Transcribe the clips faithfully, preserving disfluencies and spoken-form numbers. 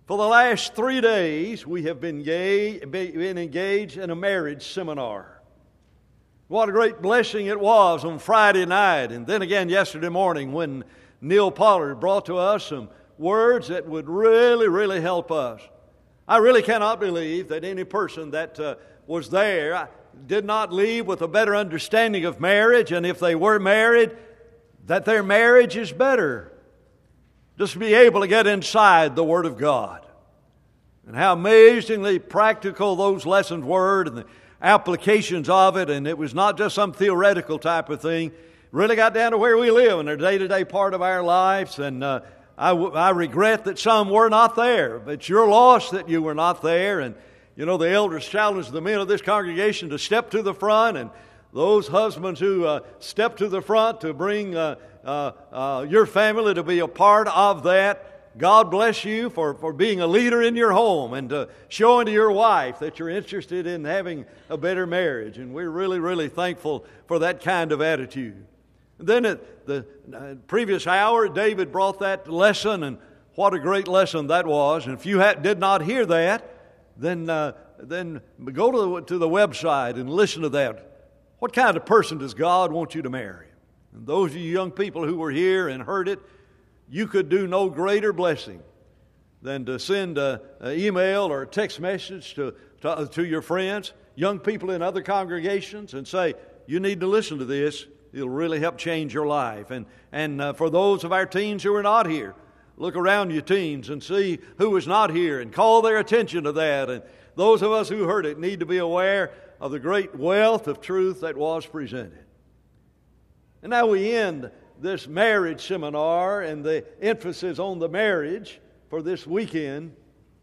For the last three days, we have been, gay, been engaged in a marriage seminar. What a great blessing it was on Friday night, and then again yesterday morning when Neil Pollard brought to us some words that would really, really help us. I really cannot believe that any person that uh, was there did not leave with a better understanding of marriage, and if they were married, that their marriage is better. Just to be able to get inside the Word of God. And how amazingly practical those lessons were and the applications of it. And it was not just some theoretical type of thing. It really got down to where we live in a day-to-day part of our lives. And uh, I, I regret that some were not there. But you're lost that you were not there. And, you know, the elders challenged the men of this congregation to step to the front. And those husbands who uh, step to the front to bring uh, uh, uh, your family to be a part of that, God bless you for, for being a leader in your home and uh, showing to your wife that you're interested in having a better marriage. And we're really, really thankful for that kind of attitude. And then at the uh, previous hour, David brought that lesson, and what a great lesson that was. And if you had, did not hear that, then uh, then go to the, to the website and listen to that. What kind of person does God want you to marry? And those of you young people who were here and heard it, you could do no greater blessing than to send an email or a text message to, to, to your friends, young people in other congregations, and say, you need to listen to this. It'll really help change your life. And, and uh, for those of our teens who are not here, look around you teens and see who is not here and call their attention to that. And those of us who heard it need to be aware of the great wealth of truth that was presented. And now we end this marriage seminar and the emphasis on the marriage for this weekend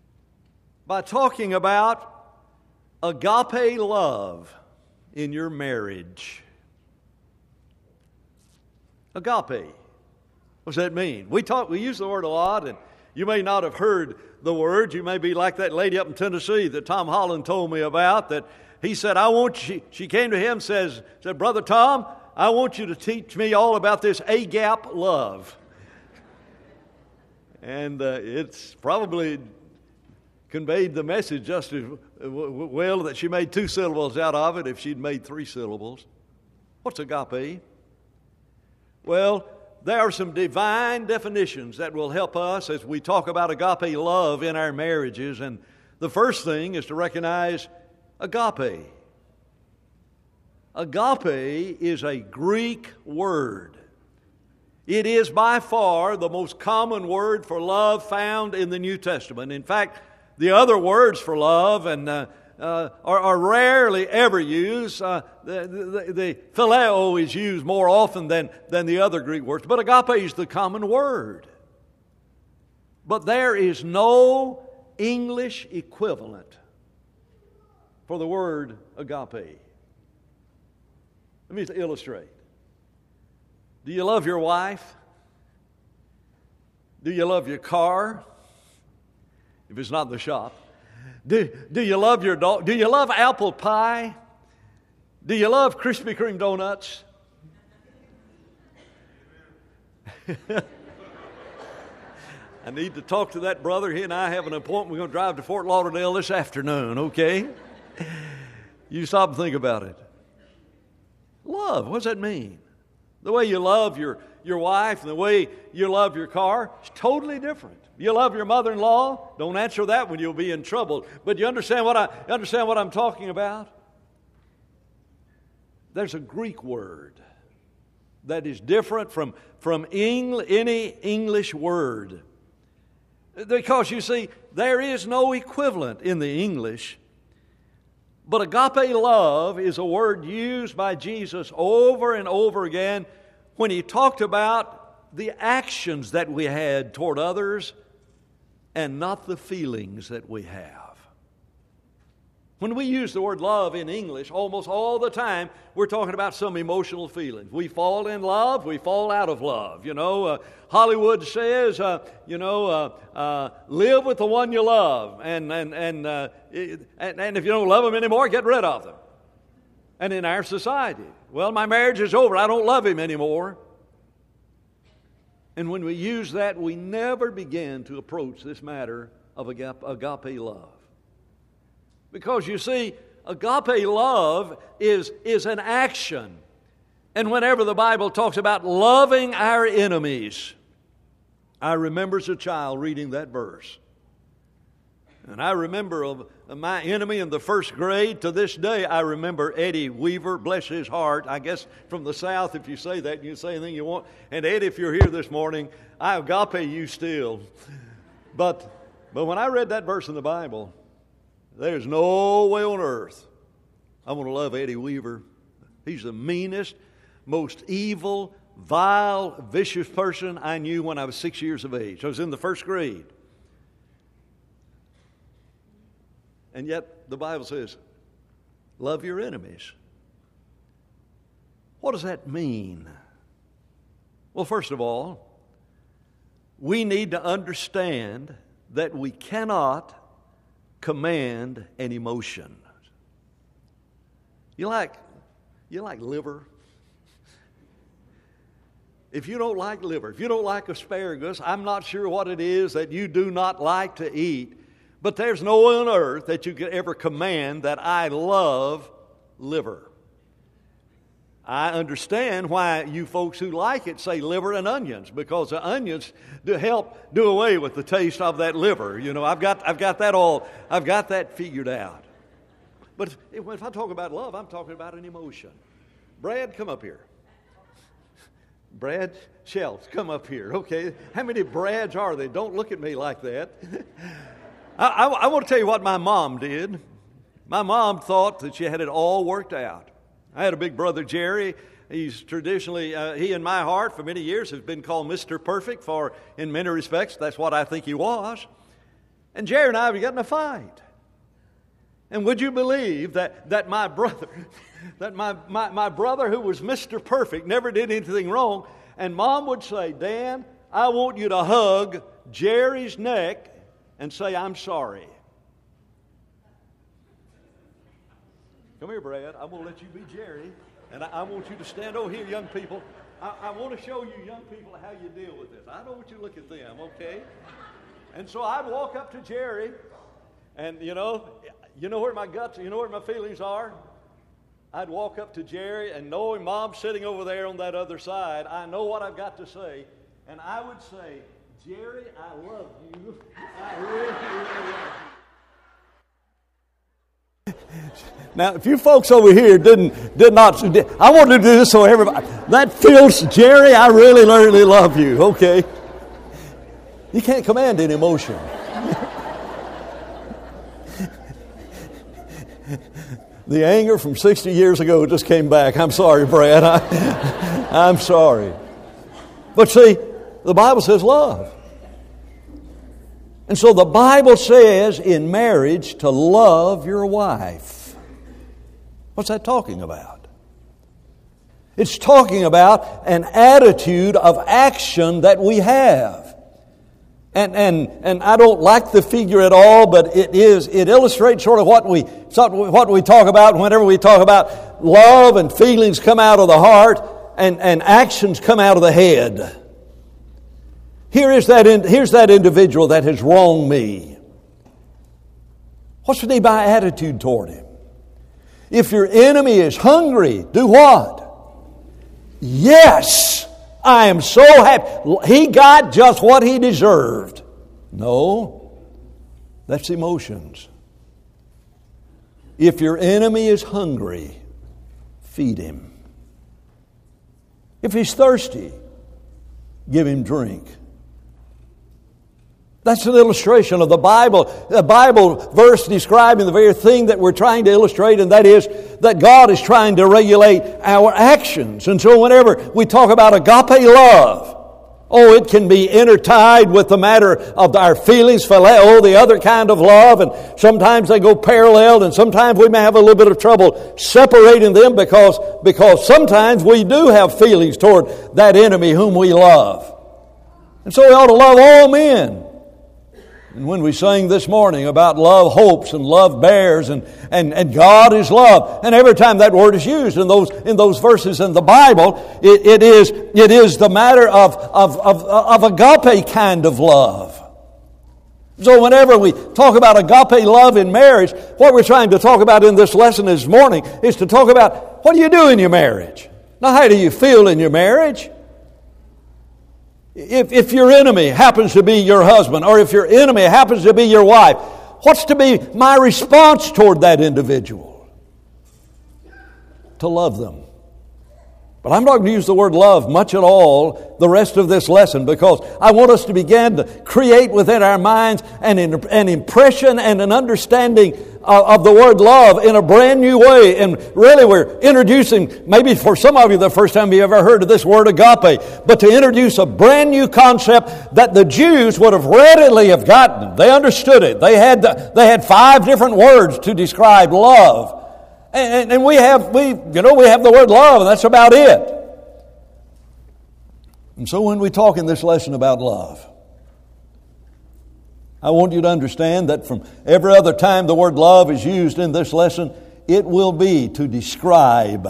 by talking about agape love in your marriage. Agape. What does that mean? We talk, we use the word a lot, and you may not have heard the word. You may be like that lady up in Tennessee that Tom Holland told me about, that he said, I want, she, she came to him and says, said, Brother Tom, I want you to teach me all about this agape love. And uh, it's probably conveyed the message just as well that she made two syllables out of it if she'd made three syllables. What's agape? Well, there are some divine definitions that will help us as we talk about agape love in our marriages. And the first thing is to recognize agape. Agape is a Greek word. It is by far the most common word for love found in the New Testament. In fact, the other words for love and uh, uh, are, are rarely ever used. Uh, the, the, the phileo is used more often than, than the other Greek words, but agape is the common word. But there is no English equivalent for the word agape. Let me illustrate. Do you love your wife? Do you love your car? If it's not in the shop. Do, do you love your dog? Do you love apple pie? Do you love Krispy Kreme donuts? I need to talk to that brother. He and I have an appointment. We're going to drive to Fort Lauderdale this afternoon, okay? You stop and think about it. Love, what does that mean? The way you love your, your wife and the way you love your car is totally different. You love your mother-in-law? Don't answer that when you'll be in trouble. But you understand what I you understand what I'm talking about? There's a Greek word that is different from, from Eng, any English word. Because you see, there is no equivalent in the English. But agape love is a word used by Jesus over and over again when he talked about the actions that we had toward others and not the feelings that we have. When we use the word love in English, almost all the time, we're talking about some emotional feelings. We fall in love, we fall out of love. You know, uh, Hollywood says, uh, you know, uh, uh, live with the one you love. And, and, and, uh, it, and, and if you don't love them anymore, get rid of them. And in our society, well, my marriage is over, I don't love him anymore. And when we use that, we never begin to approach this matter of agape, agape love. Because you see, agape love is, is an action. And whenever the Bible talks about loving our enemies, I remember as a child reading that verse. And I remember of my enemy in the first grade. To this day, I remember Eddie Weaver, bless his heart. I guess from the South, if you say that, you can say anything you want. And Eddie, if you're here this morning, I agape you still. But, but when I read that verse in the Bible, there's no way on earth I want to love Eddie Weaver. He's the meanest, most evil, vile, vicious person I knew when I was six years of age. I was in the first grade. And yet the Bible says, love your enemies. What does that mean? Well, first of all, we need to understand that we cannot command an emotion. You like, you like liver? If you don't like liver, if you don't like asparagus, I'm not sure what it is that you do not like to eat. But there's no way on earth that you could ever command that I love liver. I understand why you folks who like it say liver and onions, because the onions do help do away with the taste of that liver. You know, I've got I've got that all I've got that figured out. But if, if I talk about love, I'm talking about an emotion. Brad, come up here. Brad Shells, come up here. Okay, how many Brads are there? Don't look at me like that. I, I, I want to tell you what my mom did. My mom thought that she had it all worked out. I had a big brother, Jerry. He's traditionally, uh, he in my heart for many years has been called Mister Perfect, for in many respects, that's what I think he was. And Jerry and I, we got in a fight. And would you believe that, that my brother, that my, my, my brother who was Mister Perfect never did anything wrong, and Mom would say, Dan, I want you to hug Jerry's neck and say, I'm sorry. Come here, Brad. I'm going to let you be Jerry. And I, I want you to stand over here, young people. I, I want to show you young people how you deal with this. I don't want you to look at them, okay? And so I'd walk up to Jerry, and, you know, you know where my guts, you know where my feelings are? I'd walk up to Jerry, and knowing Mom's sitting over there on that other side, I know what I've got to say. And I would say, Jerry, I love you. I really, really love you. Now, if you folks over here didn't, did not, did, I wanted to do this so everybody, that feels, Jerry, I really, really love you. Okay. You can't command an emotion. The anger from sixty years ago just came back. I'm sorry, Brad. I, I'm sorry. But see, the Bible says love. And so the Bible says in marriage to love your wife. What's that talking about? It's talking about an attitude of action that we have. And and and I don't like the figure at all, but it is it illustrates sort of what we what we talk about whenever we talk about love, and feelings come out of the heart and, and actions come out of the head. Here is that in, here's that individual that has wronged me. What should be my attitude toward him? If your enemy is hungry, do what? Yes, I am so happy. He got just what he deserved. No, that's emotions. If your enemy is hungry, feed him. If he's thirsty, give him drink. That's an illustration of the Bible, a Bible verse describing the very thing that we're trying to illustrate, and that is that God is trying to regulate our actions. And so whenever we talk about agape love, oh, it can be intertied with the matter of our feelings, phileo, the other kind of love, and sometimes they go parallel, and sometimes we may have a little bit of trouble separating them because, because sometimes we do have feelings toward that enemy whom we love. And so we ought to love all men. And when we sang this morning about love hopes and love bears and, and, and God is love, and every time that word is used in those in those verses in the Bible, it, it is it is the matter of, of, of, of agape kind of love. So whenever we talk about agape love in marriage, what we're trying to talk about in this lesson this morning is to talk about what do you do in your marriage? Now, how do you feel in your marriage? If, if your enemy happens to be your husband, or if your enemy happens to be your wife, what's to be my response toward that individual? To love them. But I'm not going to use the word love much at all the rest of this lesson, because I want us to begin to create within our minds an, an impression and an understanding of, of the word love in a brand new way. And really we're introducing, maybe for some of you the first time you ever heard of this word agape, but to introduce a brand new concept that the Jews would have readily have gotten. They understood it. They had, the, they had five different words to describe love. And, and we have, we, you know, we have the word love, and that's about it. And so when we talk in this lesson about love, I want you to understand that from every other time the word love is used in this lesson, it will be to describe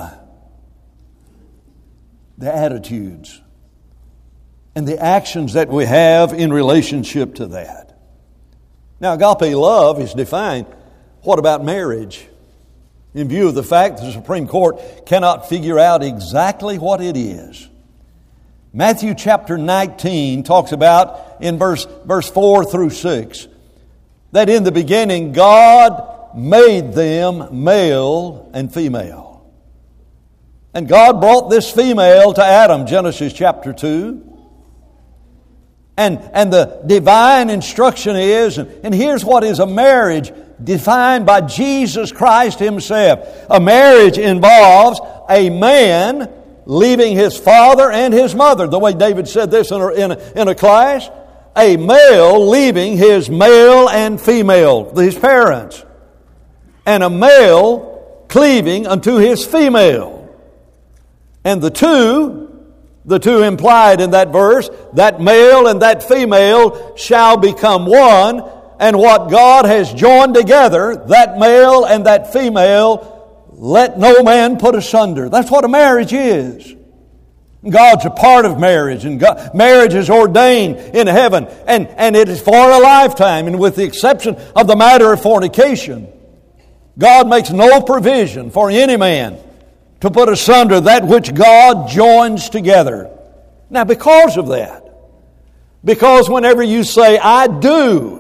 the attitudes and the actions that we have in relationship to that. Now, agape love is defined. What about marriage? In view of the fact that the Supreme Court cannot figure out exactly what it is. Matthew chapter nineteen talks about in verse, verse four through six that in the beginning God made them male and female. And God brought this female to Adam, Genesis chapter two. And, and the divine instruction is, and, and here's what is a marriage defined by Jesus Christ Himself. A marriage involves a man leaving his father and his mother. The way David said this in a, in a, in a class. A male leaving his male and female, his parents. And a male cleaving unto his female. And the two, the two implied in that verse, that male and that female shall become one. And what God has joined together, that male and that female, let no man put asunder. That's what a marriage is. God's a part of marriage, and God, marriage is ordained in heaven, and, and it is for a lifetime. And with the exception of the matter of fornication, God makes no provision for any man to put asunder that which God joins together. Now, because of that, because whenever you say, I do,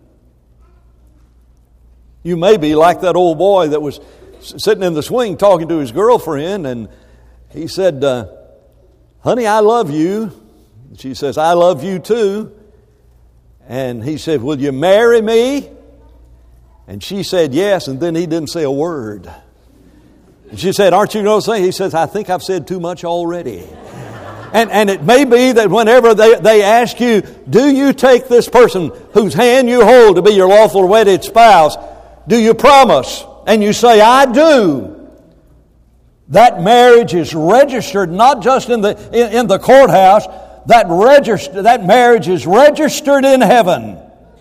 you may be like that old boy that was sitting in the swing talking to his girlfriend, and he said, uh, honey, I love you. She says, I love you too. And he said, will you marry me? And she said, yes, and then he didn't say a word. And she said, aren't you going to say? He says, I think I've said too much already. And, and it may be that whenever they, they ask you, do you take this person whose hand you hold to be your lawful wedded spouse? Do you promise? And you say, I do. That marriage is registered not just in the in, in the courthouse. That register, that marriage is registered in heaven.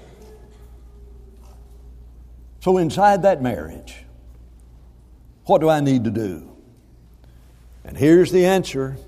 So inside that marriage, what do I need to do? And here's the answer.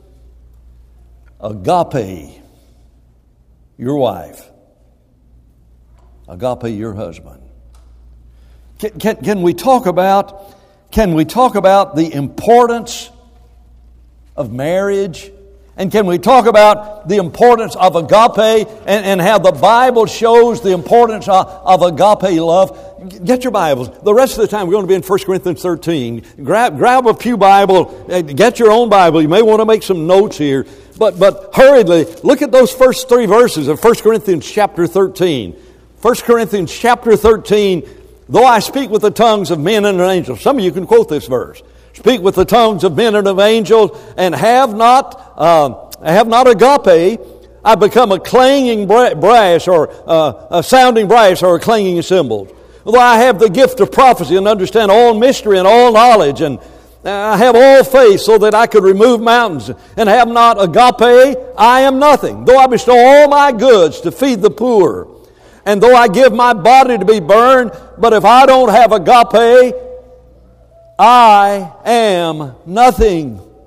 Agape, your wife. Agape, your husband. Can, can, can we talk about can we talk about the importance of marriage? And can we talk about the importance of agape and, and how the Bible shows the importance of, of agape love? Get your Bibles. The rest of the time we're going to be in First Corinthians thirteen. Grab, grab a pew Bible. Get your own Bible. You may want to make some notes here. But, but hurriedly, look at those first three verses of First Corinthians chapter thirteen. First Corinthians chapter thirteen. Though I speak with the tongues of men and of angels. Some of you can quote this verse. Speak with the tongues of men and of angels, and have not uh, have not agape, I become a clanging brass, or uh, a sounding brass, or a clanging cymbal. Although I have the gift of prophecy and understand all mystery and all knowledge, and I have all faith so that I could remove mountains, and have not agape, I am nothing. Though I bestow all my goods to feed the poor, and though I give my body to be burned, but if I don't have agape, I am nothing.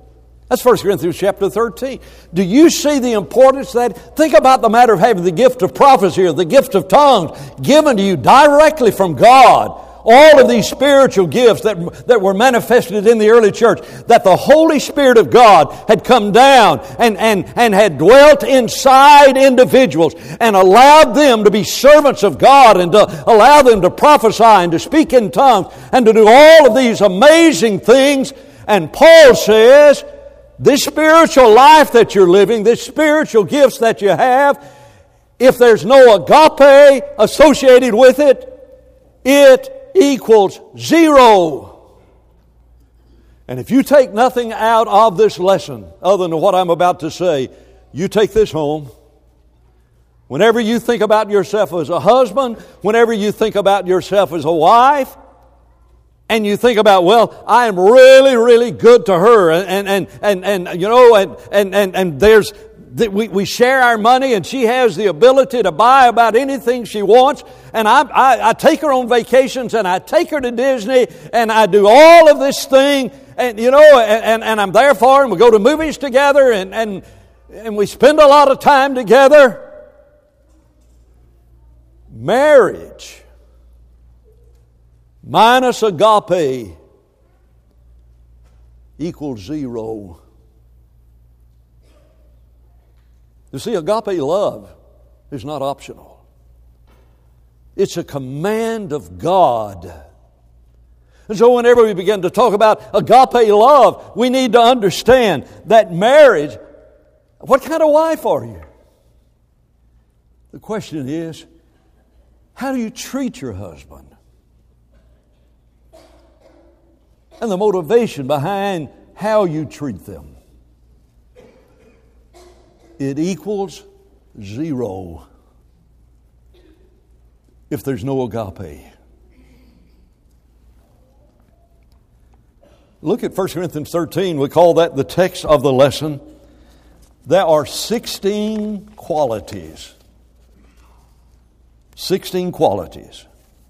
That's First Corinthians chapter thirteen. Do you see the importance of that? Think about the matter of having the gift of prophecy or the gift of tongues given to you directly from God. All of these spiritual gifts that, that were manifested in the early church, that the Holy Spirit of God had come down and, and, and had dwelt inside individuals and allowed them to be servants of God and to allow them to prophesy and to speak in tongues and to do all of these amazing things. And Paul says, this spiritual life that you're living, this spiritual gifts that you have, if there's no agape associated with it, it equals zero. And if you take nothing out of this lesson other than what I'm about to say, you take this home. Whenever you think about yourself as a husband, whenever you think about yourself as a wife, and you think about, well, I am really, really good to her, and and and and, and you know, and and and, and there's we we share our money, and she has the ability to buy about anything she wants, and I, I I take her on vacations, and I take her to Disney, and I do all of this thing, and you know, and and, and I'm there for her, and we go to movies together, and and and we spend a lot of time together. Marriage minus agape equals zero. You see, agape love is not optional. It's a command of God. And so whenever we begin to talk about agape love, we need to understand that marriage, what kind of wife are you? The question is, how do you treat your husband? And the motivation behind how you treat them. It equals zero if there's no agape. Look at First Corinthians thirteen. We call that the text of the lesson. There are sixteen qualities. sixteen qualities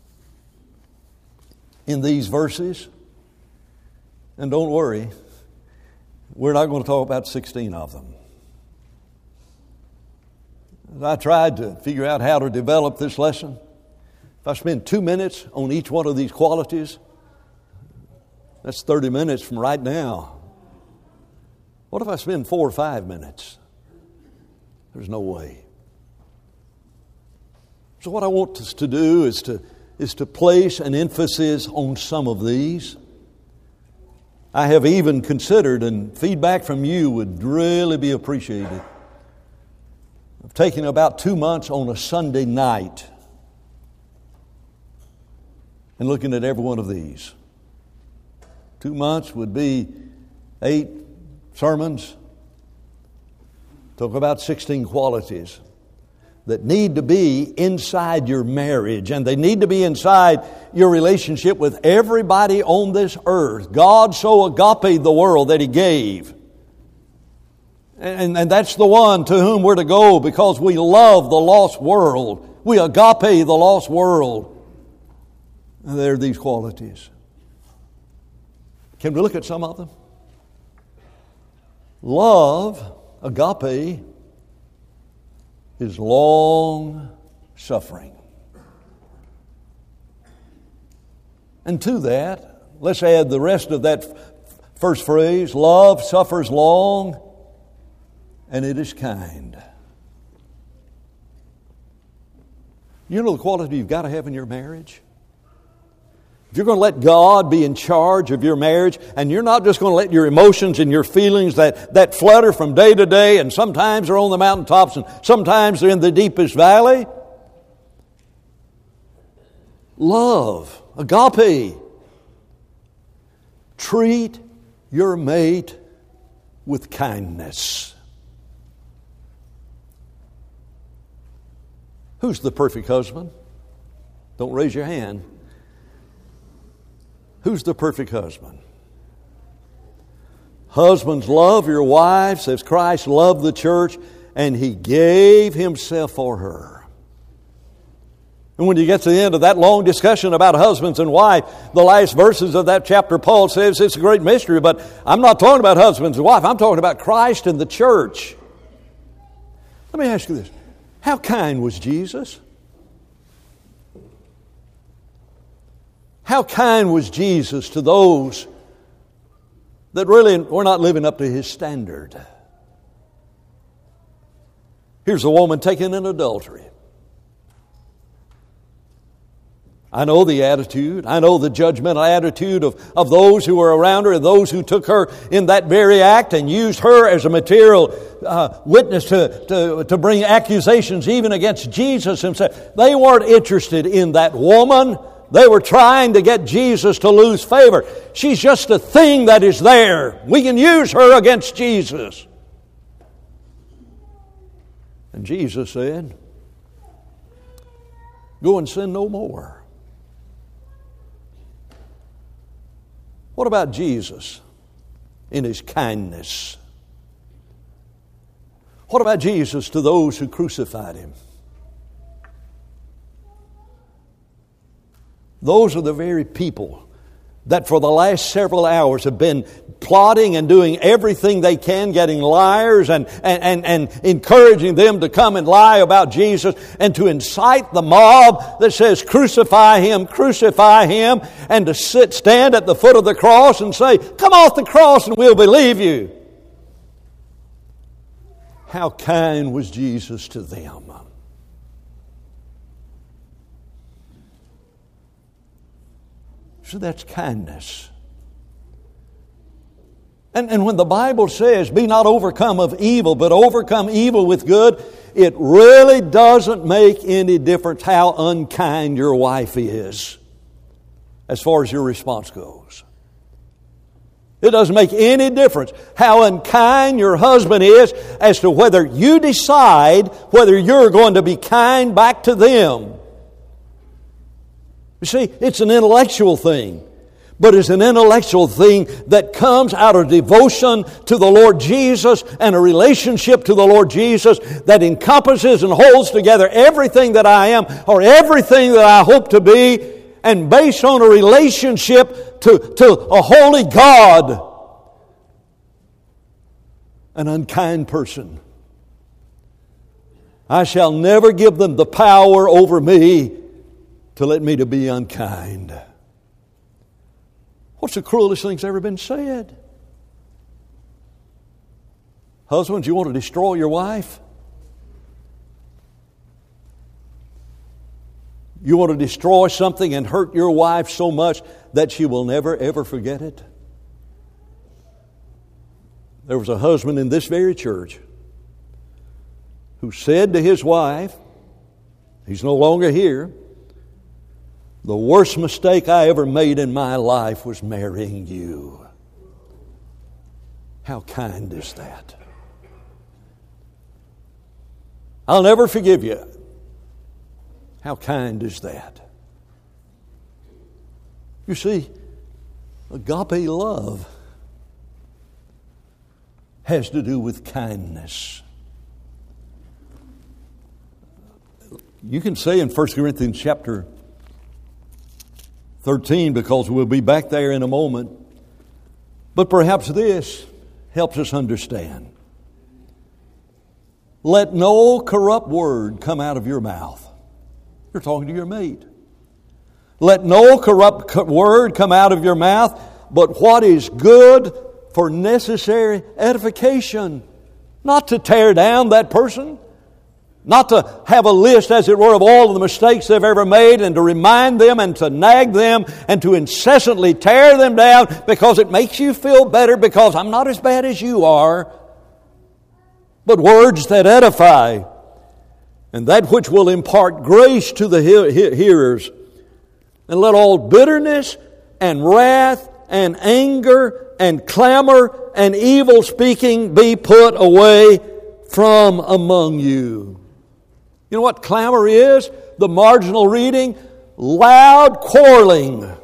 in these verses. And don't worry, we're not going to talk about sixteen of them. I tried to figure out how to develop this lesson. If I spend two minutes on each one of these qualities, that's thirty minutes from right now. What if I spend four or five minutes? There's no way. So what I want us to do is to, is to place an emphasis on some of these. I have even considered, and feedback from you would really be appreciated, I've taken about two months on a Sunday night and looking at every one of these. Two months would be eight sermons. Talk about sixteen qualities that need to be inside your marriage, and they need to be inside your relationship with everybody on this earth. God so agape the world that He gave. And, and that's the one to whom we're to go because we love the lost world. We agape the lost world. And there are these qualities. Can we look at some of them? Love, agape, is long suffering. And to that, let's add the rest of that first phrase. Love suffers long, and it is kind. You know the quality you've got to have in your marriage? If you're going to let God be in charge of your marriage, and you're not just going to let your emotions and your feelings that, that flutter from day to day, and sometimes they're on the mountaintops and sometimes they're in the deepest valley. Love, agape. Treat your mate with kindness. Who's the perfect husband? Don't raise your hand. Who's the perfect husband? Husbands, love your wives as Christ loved the church, and He gave Himself for her. And when you get to the end of that long discussion about husbands and wife, the last verses of that chapter, Paul says it's a great mystery, but I'm not talking about husbands and wife. I'm talking about Christ and the church. Let me ask you this. How kind was Jesus? How kind was Jesus to those that really were not living up to His standard? Here's a woman taken in adultery. I know the attitude. I know the judgmental attitude of, of those who were around her and those who took her in that very act and used her as a material uh, witness to, to, to bring accusations even against Jesus Himself. They weren't interested in that woman. They were trying to get Jesus to lose favor. She's just a thing that is there. We can use her against Jesus. And Jesus said, go and sin no more. What about Jesus in His kindness? What about Jesus to those who crucified Him? Those are the very people that for the last several hours have been plotting and doing everything they can, getting liars and, and, and, and encouraging them to come and lie about Jesus and to incite the mob that says, crucify Him, crucify Him, and to sit, stand at the foot of the cross and say, come off the cross and we'll believe you. How kind was Jesus to them? So that's kindness. And, and when the Bible says, be not overcome of evil, but overcome evil with good, it really doesn't make any difference how unkind your wife is as far as your response goes. It doesn't make any difference how unkind your husband is as to whether you decide whether you're going to be kind back to them. You see, it's an intellectual thing, but it's an intellectual thing that comes out of devotion to the Lord Jesus and a relationship to the Lord Jesus that encompasses and holds together everything that I am or everything that I hope to be, and based on a relationship to, to a holy God. An unkind person, I shall never give them the power over me to let me to be unkind. What's the cruelest thing that's ever been said? Husbands, you want to destroy your wife? You want to destroy something and hurt your wife so much that she will never, ever forget it? There was a husband in this very church who said to his wife, he's no longer here, the worst mistake I ever made in my life was marrying you. How kind is that? I'll never forgive you. How kind is that? You see, agape love has to do with kindness. You can say in First Corinthians chapter thirteen, because we'll be back there in a moment, but perhaps this helps us understand. Let no corrupt word come out of your mouth. You're talking to your mate. Let no corrupt word come out of your mouth, but what is good for necessary edification. Not to tear down that person. Not to have a list, as it were, of all of the mistakes they've ever made and to remind them and to nag them and to incessantly tear them down because it makes you feel better because I'm not as bad as you are. But words that edify and that which will impart grace to the hearers. And let all bitterness and wrath and anger and clamor and evil speaking be put away from among you. You know what clamor is? The marginal reading, loud quarreling.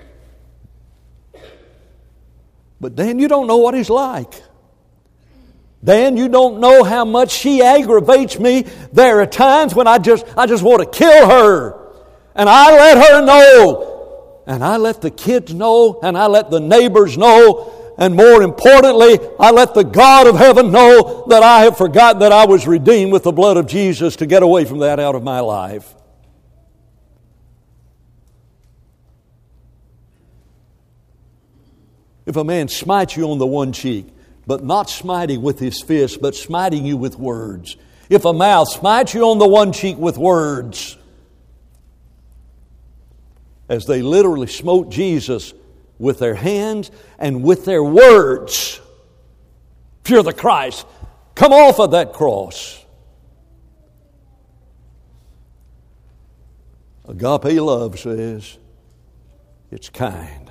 But Dan, you don't know what he's like. Dan, you don't know how much she aggravates me. There are times when I just, I just want to kill her. And I let her know. And I let the kids know. And I let the neighbors know. And more importantly, I let the God of heaven know that I have forgotten that I was redeemed with the blood of Jesus to get away from that out of my life. If a man smites you on the one cheek, but not smiting with his fist, but smiting you with words. If a mouth smites you on the one cheek with words, as they literally smote Jesus with their hands and with their words, if you're the Christ, come off of that cross. Agape love says it's kind.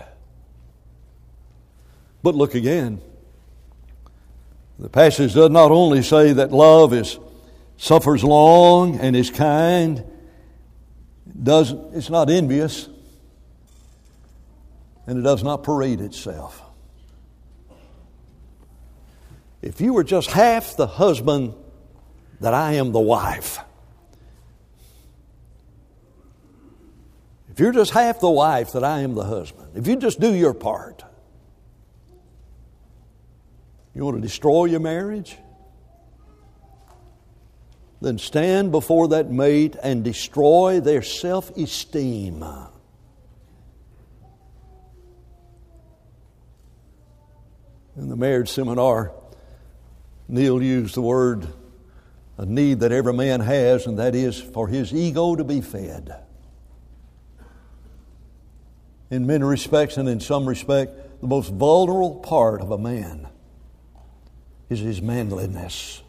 But look again. The passage does not only say that love is suffers long and is kind, does it's not envious, and it does not parade itself. If you were just half the husband that I am the wife, if you're just half the wife that I am the husband, if you just do your part, you want to destroy your marriage? Then stand before that mate and destroy their self-esteem. In the marriage seminar, Neil used the word, a need that every man has, and that is for his ego to be fed. In many respects and in some respect, the most vulnerable part of a man is his manliness.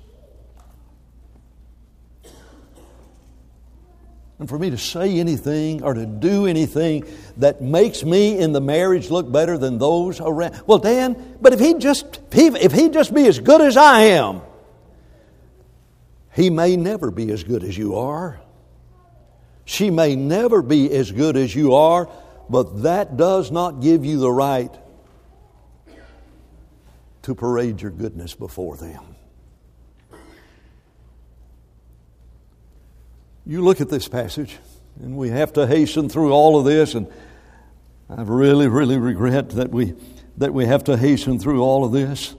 And for me to say anything or to do anything that makes me in the marriage look better than those around. Well, Dan, but if he'd just, if he'd just be as good as I am, he may never be as good as you are. She may never be as good as you are, but that does not give you the right to parade your goodness before them. You look at this passage, and we have to hasten through all of this, and I really, really regret that we that we have to hasten through all of this.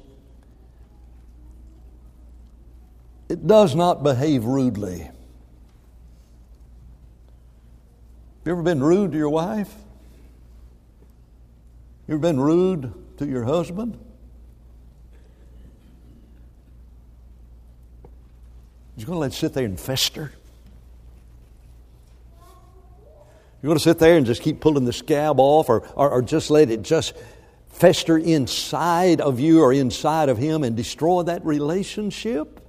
It does not behave rudely. Have you ever been rude to your wife? You ever been rude to your husband? You're going to let it sit there and fester? You're going to sit there and just keep pulling the scab off, or, or, or just let it just fester inside of you or inside of him and destroy that relationship?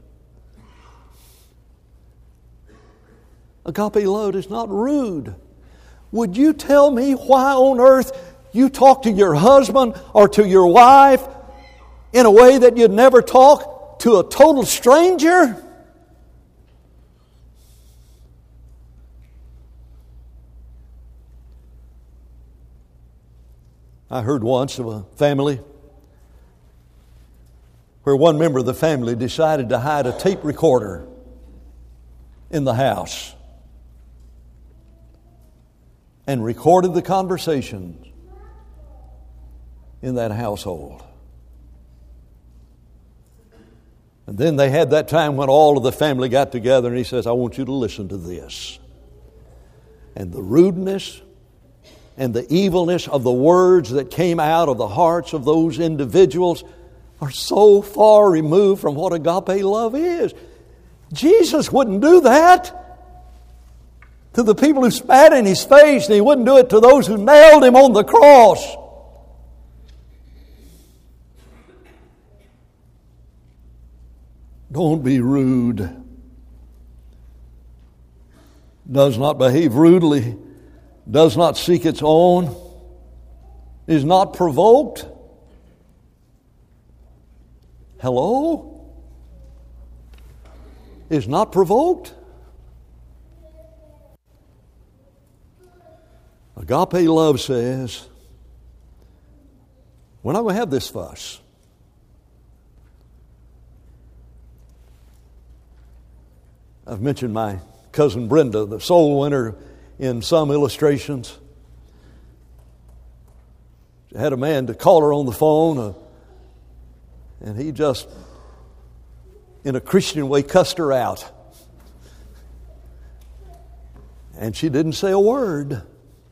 Agape love is not rude. Would you tell me why on earth you talk to your husband or to your wife in a way that you'd never talk to a total stranger? I heard once of a family where one member of the family decided to hide a tape recorder in the house and recorded the conversations in that household. And then they had that time when all of the family got together, and he says, I want you to listen to this. And the rudeness and the evilness of the words that came out of the hearts of those individuals are so far removed from what agape love is. Jesus wouldn't do that to the people who spat in His face, and He wouldn't do it to those who nailed Him on the cross. Don't be rude. Does not behave rudely. Does not seek its own, is not provoked. Hello? Is not provoked. Agape love says, we're not going to have this fuss. I've mentioned my cousin Brenda, the soul winner, in some illustrations. She had a man to call her on the phone, uh, and he just, in a Christian way, cussed her out. And she didn't say a word.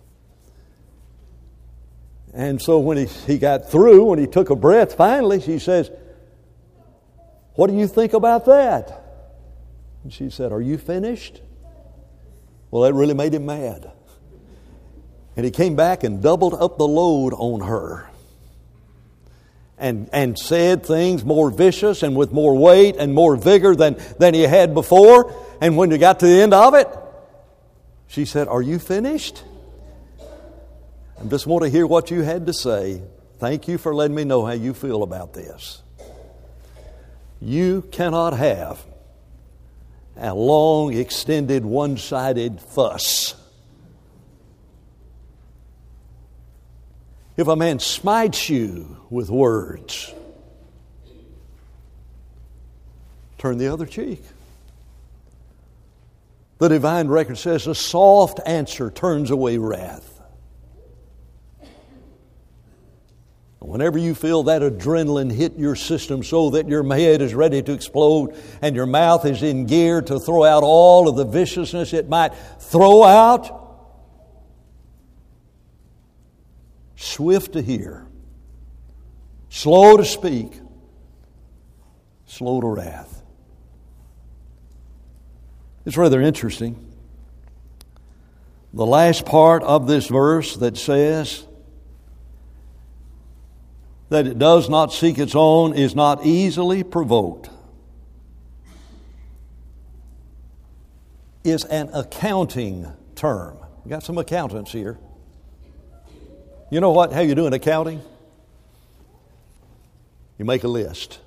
And so when he, he got through, when he took a breath, finally, she says, "What do you think about that?" And she said, "Are you finished?" Well, that really made him mad. And he came back and doubled up the load on her. And, and said things more vicious and with more weight and more vigor than, than he had before. And when you got to the end of it, she said, "Are you finished? I just want to hear what you had to say. Thank you for letting me know how you feel about this." You cannot have a long, extended, one-sided fuss. If a man smites you with words, turn the other cheek. The divine record says a soft answer turns away wrath. Whenever you feel that adrenaline hit your system so that your head is ready to explode and your mouth is in gear to throw out all of the viciousness it might throw out, swift to hear, slow to speak, slow to wrath. It's rather interesting. The last part of this verse that says that it does not seek its own, is not easily provoked, is an accounting term. We got some accountants here. You know what? How you do in accounting? You make a list.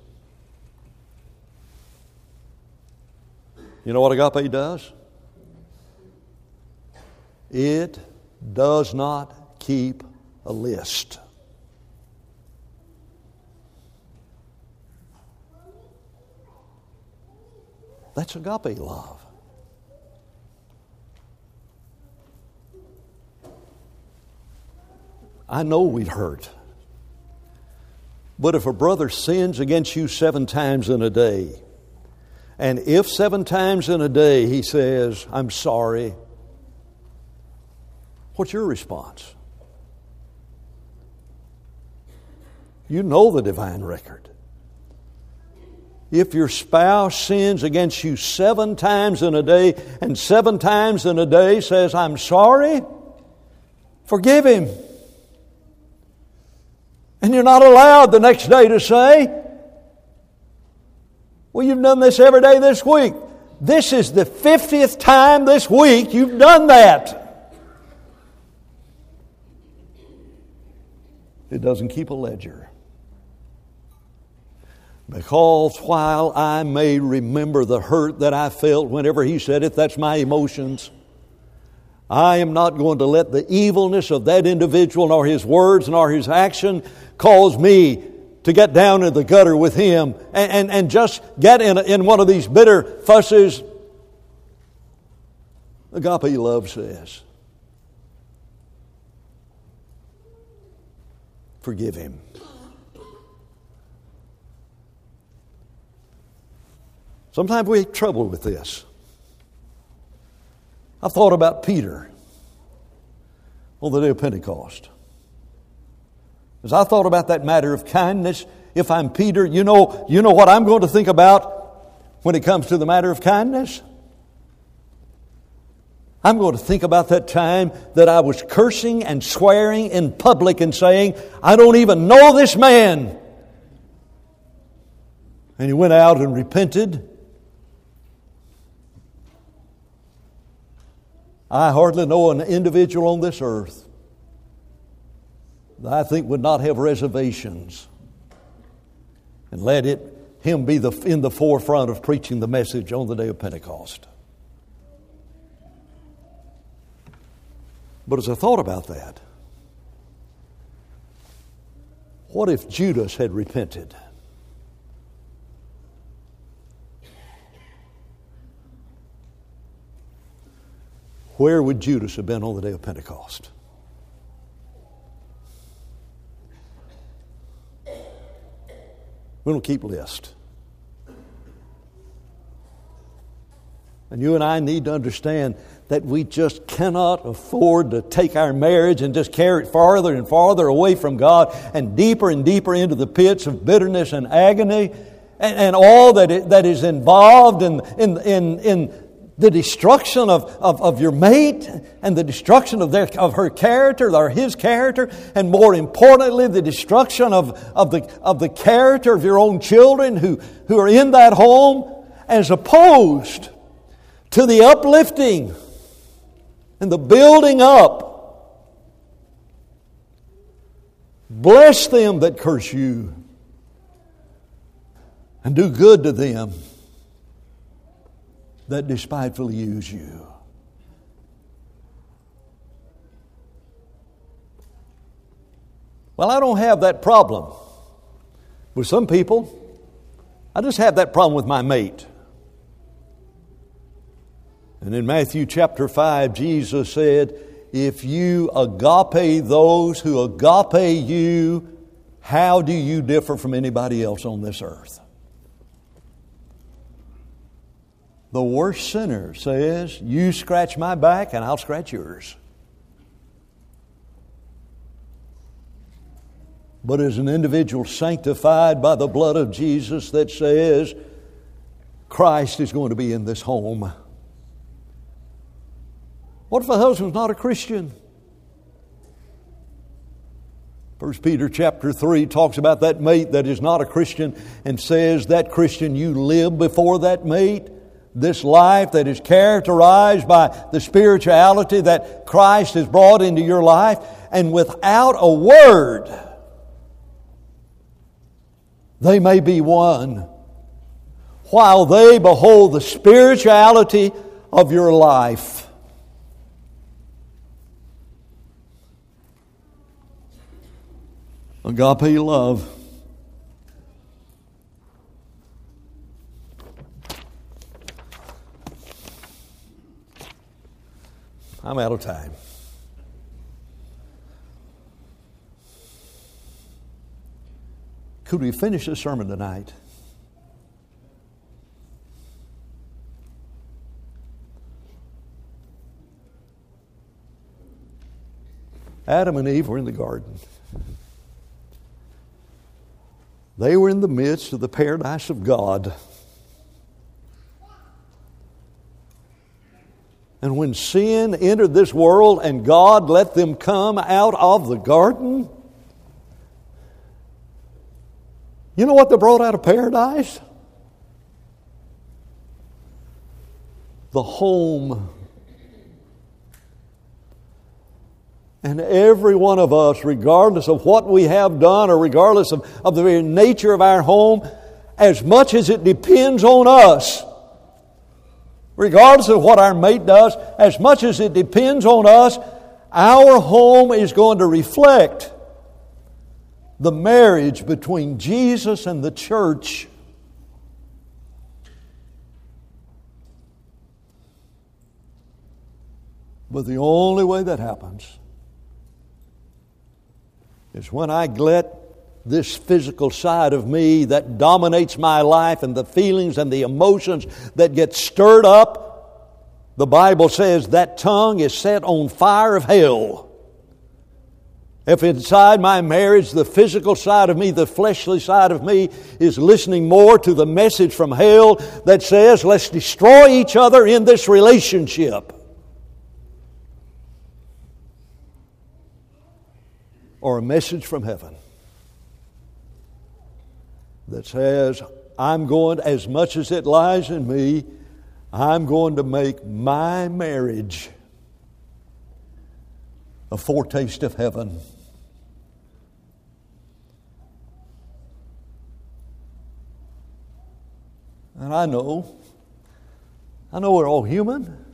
You know what agape does? It does not keep a list. That's agape love. I know we'd hurt. But if a brother sins against you seven times in a day, and if seven times in a day he says, "I'm sorry," what's your response? You know the divine record. If your spouse sins against you seven times in a day, and seven times in a day says, "I'm sorry," forgive him. And you're not allowed the next day to say, "Well, you've done this every day this week." This is the fiftieth time this week you've done that. It doesn't keep a ledger. Because while I may remember the hurt that I felt whenever he said it, that's my emotions, I am not going to let the evilness of that individual, nor his words, nor his action, cause me to get down in the gutter with him and, and, and just get in, in one of these bitter fusses. Agape love says, forgive him. Sometimes we have trouble with this. I've thought about Peter on the day of Pentecost. As I thought about that matter of kindness, if I'm Peter, you know, you know what I'm going to think about when it comes to the matter of kindness? I'm going to think about that time that I was cursing and swearing in public and saying, "I don't even know this man." And he went out and repented. I hardly know an individual on this earth that I think would not have reservations and let it him be the, in the forefront of preaching the message on the day of Pentecost. But as I thought about that, what if Judas had repented? where would Judas have been on the day of Pentecost? We don't keep lists. And you and I need to understand that we just cannot afford to take our marriage and just carry it farther and farther away from God and deeper and deeper into the pits of bitterness and agony and, and all that it, that is involved in, in, in, in the destruction of, of, of your mate and the destruction of, their, of her character or his character, and more importantly, the destruction of, of, the, of the character of your own children who, who are in that home, as opposed to the uplifting and the building up. Bless them that curse you, and do good to them that despitefully use you. Well, I don't have that problem with some people. I just have that problem with my mate. And in Matthew chapter five, Jesus said, if you agape those who agape you, how do you differ from anybody else on this earth? The worst sinner says, you scratch my back and I'll scratch yours. But as an individual sanctified by the blood of Jesus that says, Christ is going to be in this home. What if a husband's not a Christian? First Peter chapter three talks about that mate that is not a Christian and says that Christian, you live before that mate. This life that is characterized by the spirituality that Christ has brought into your life, and without a word, they may be one while they behold the spirituality of your life. Agape love. I'm out of time. Could we finish this sermon tonight? Adam and Eve were in the garden. They were in the midst of the paradise of God. And when sin entered this world and God let them come out of the garden, you know what they brought out of paradise? The home. And every one of us, regardless of what we have done or regardless of, of the very nature of our home, as much as it depends on us, regardless of what our mate does, as much as it depends on us, our home is going to reflect the marriage between Jesus and the church. But the only way that happens is when I let this physical side of me that dominates my life and the feelings and the emotions that get stirred up. The Bible says that tongue is set on fire of hell. If inside my marriage the physical side of me, the fleshly side of me is listening more to the message from hell that says let's destroy each other in this relationship, or a message from heaven that says, I'm going, as much as it lies in me, I'm going to make my marriage a foretaste of heaven. And I know, I know we're all human.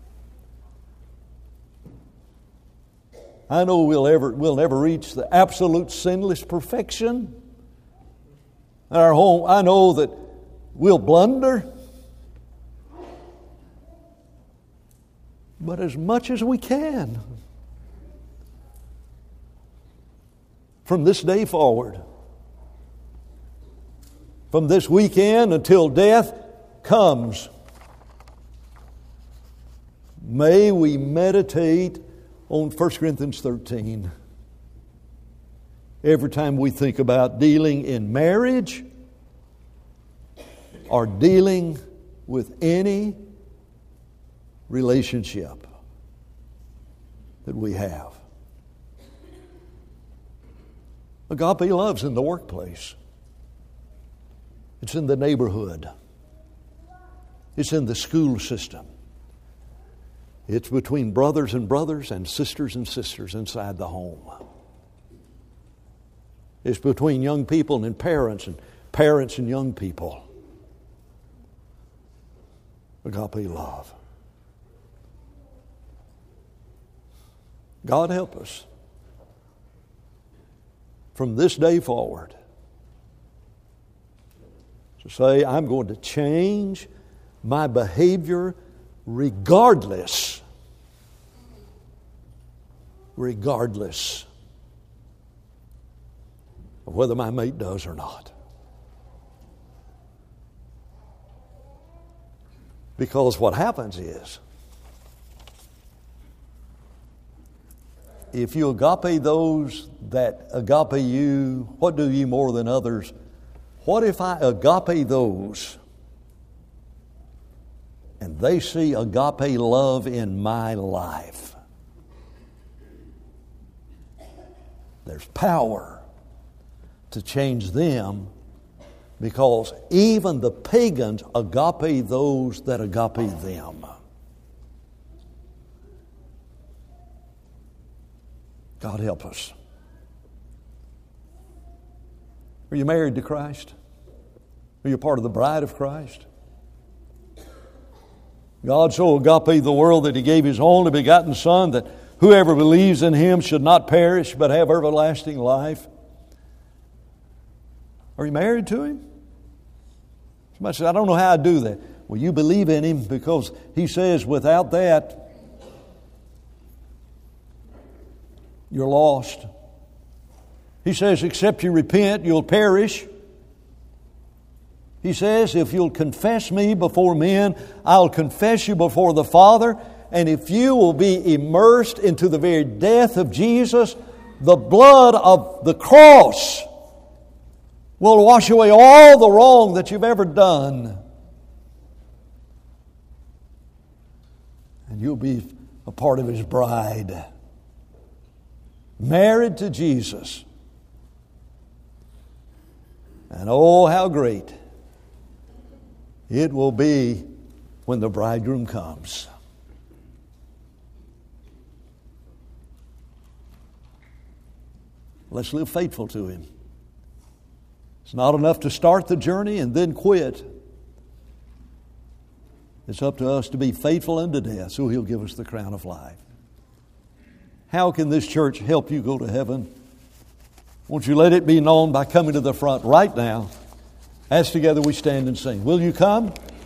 I know we'll ever we'll never reach the absolute sinless perfection in our home. I know that we'll blunder. but as much as we can. From this day forward, from this weekend until death comes, may we meditate on First Corinthians thirteen. Every time we think about dealing in marriage or dealing with any relationship that we have. Agape love's in the workplace. It's in the neighborhood. It's in the school system. It's between brothers and brothers and sisters and sisters inside the home. It's between young people and parents and parents and young people. Agape love. God help us from this day forward to say, I'm going to change my behavior regardless, regardless of whether my mate does or not. Because what happens is, if you agape those that agape you, what do ye more than others? What if I agape those and they see agape love in my life? There's power to change them, because even the pagans agape those that agape them. God help us. Are you married to Christ? Are you part of the bride of Christ? God so agape the world that He gave His only begotten Son, that whoever believes in Him should not perish but have everlasting life. Are you married to Him? Somebody says, I don't know how I do that. Well, you believe in Him, because He says without that, you're lost. He says, except you repent, you'll perish. He says, if you'll confess Me before men, I'll confess you before the Father. And if you will be immersed into the very death of Jesus, the blood of the cross will wash away all the wrong that you've ever done. And you'll be a part of His bride, married to Jesus. And oh, how great it will be when the bridegroom comes. Let's live faithful to Him. It's not enough to start the journey and then quit. It's up to us to be faithful unto death, so He'll give us the crown of life. How can this church help you go to heaven? Won't you let it be known by coming to the front right now as together we stand and sing. Will you come?